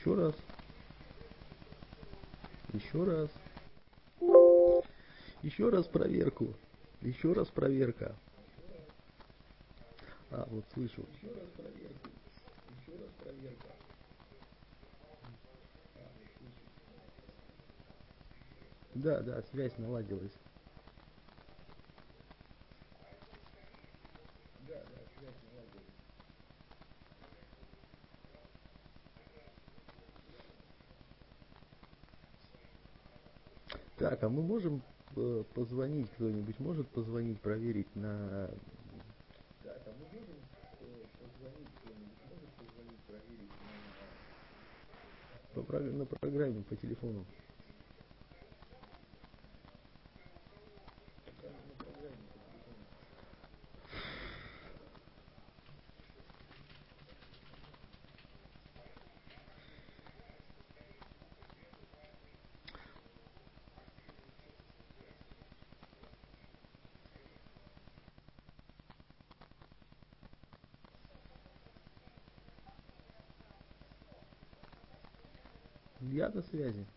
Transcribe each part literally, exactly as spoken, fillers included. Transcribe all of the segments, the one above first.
Еще раз. Еще раз. Еще раз проверку. Еще раз проверка. А, вот слышу. Еще раз проверку. Еще раз проверка. Да, да, связь наладилась. Да, да, связь наладилась. Так, а мы можем э, позвонить, кто-нибудь может позвонить, проверить на... Так, а мы можем э, позвонить, кто-нибудь может позвонить, проверить на... По, прог- на программе, по телефону. На программе по телефону. Я на связи.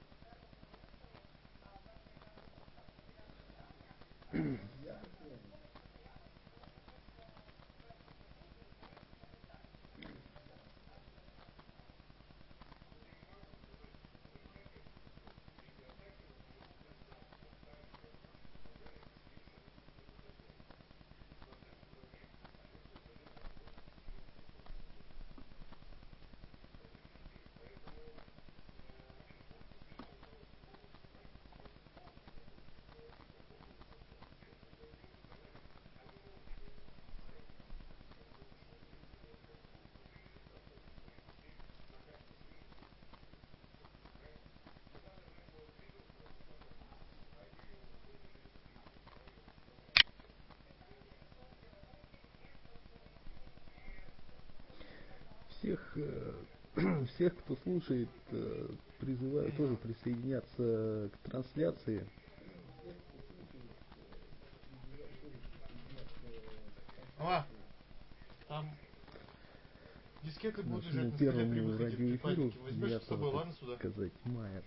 Всех, э, всех, кто слушает, э, призываю тоже присоединяться к трансляции. А, там дискеты будут лежать Нашему на столе при первому выходе в радиоэфиру предпальнике. Возьмешь с девятого, собой, так ладно, сюда? сказать, мая.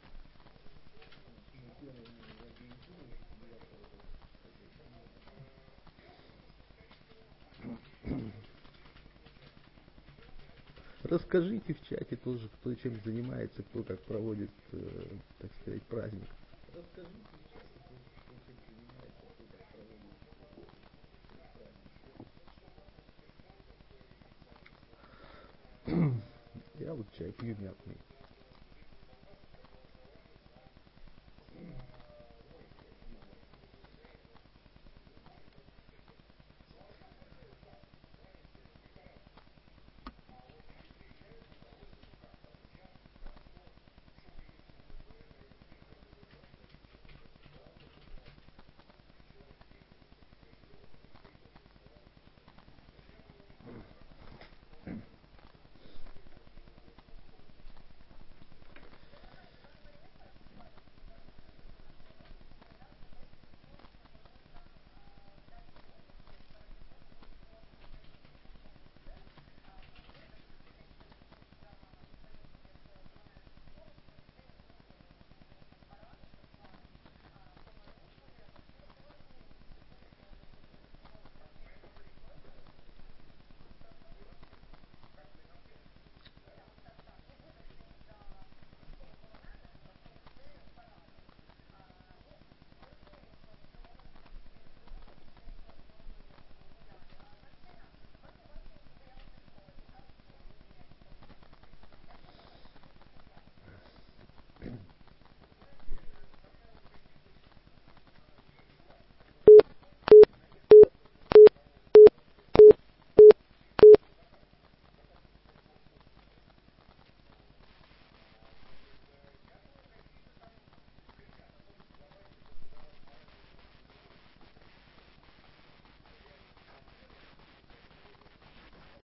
Расскажите в чате тоже, кто чем занимается, кто как проводит, э, так сказать, праздник. Расскажите в чате тоже, кто чем занимается, кто как проводит праздник. Я вот чай пью мятный.